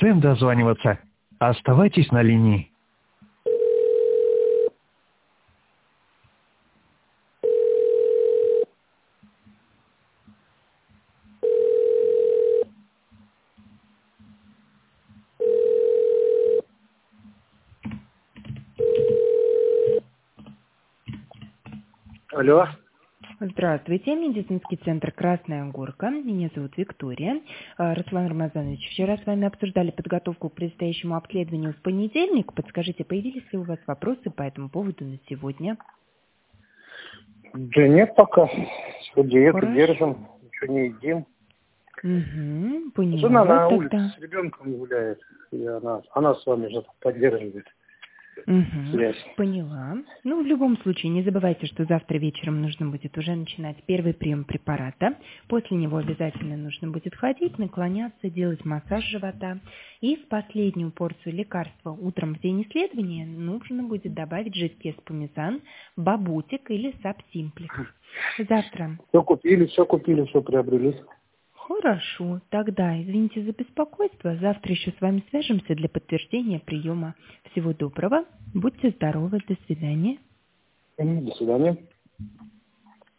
Тем дозваниваться. Оставайтесь на линии. Алло. Здравствуйте, медицинский центр «Красная Горка». Меня зовут Виктория. Руслан Рамазанович, вчера с вами обсуждали подготовку к предстоящему обследованию в понедельник. Подскажите, появились ли у вас вопросы по этому поводу на сегодня? Да нет пока. Все диету Хорошо. держим, ничего не едим. Поняла. Жена на Тогда. улице с ребенком гуляет, и она с вами же поддерживает связь. Поняла. В любом случае, не забывайте, что завтра вечером нужно будет уже начинать первый прием препарата. После него обязательно нужно будет ходить, наклоняться, делать массаж живота. И в последнюю порцию лекарства утром в день исследования нужно будет добавить жидкий эспумизан, бабутик или сапсимплекс. Завтра. Все купили, все приобрели. Хорошо, тогда извините за беспокойство. Завтра еще с вами свяжемся для подтверждения приема. Всего доброго, будьте здоровы, до свидания. До свидания.